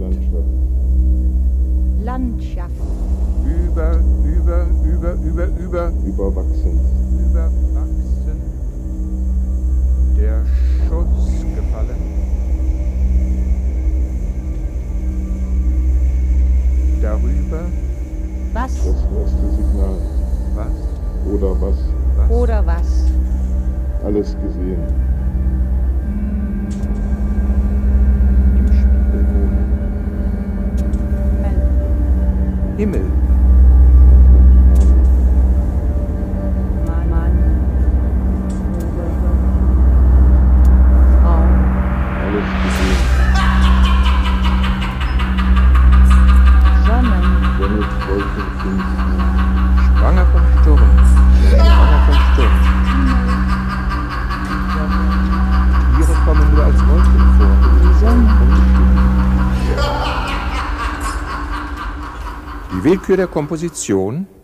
Landschaft. Landschaft. Überwachsen. Überwachsen. Der Schuss gefallen. Darüber. Was Das erste Signal. Was? Oder was? Was? oder was? Alles gesehen. Im Spiegel wohnen. Himmel. Mann. Frau. Alles gesehen. Sonnen. Sonne, Wolken, Finster. Schwanger vom Sturm. Schwanger vom Sturm. Tiere kommen nur als Wolken vor. Die Sonne. Die Willkür der Komposition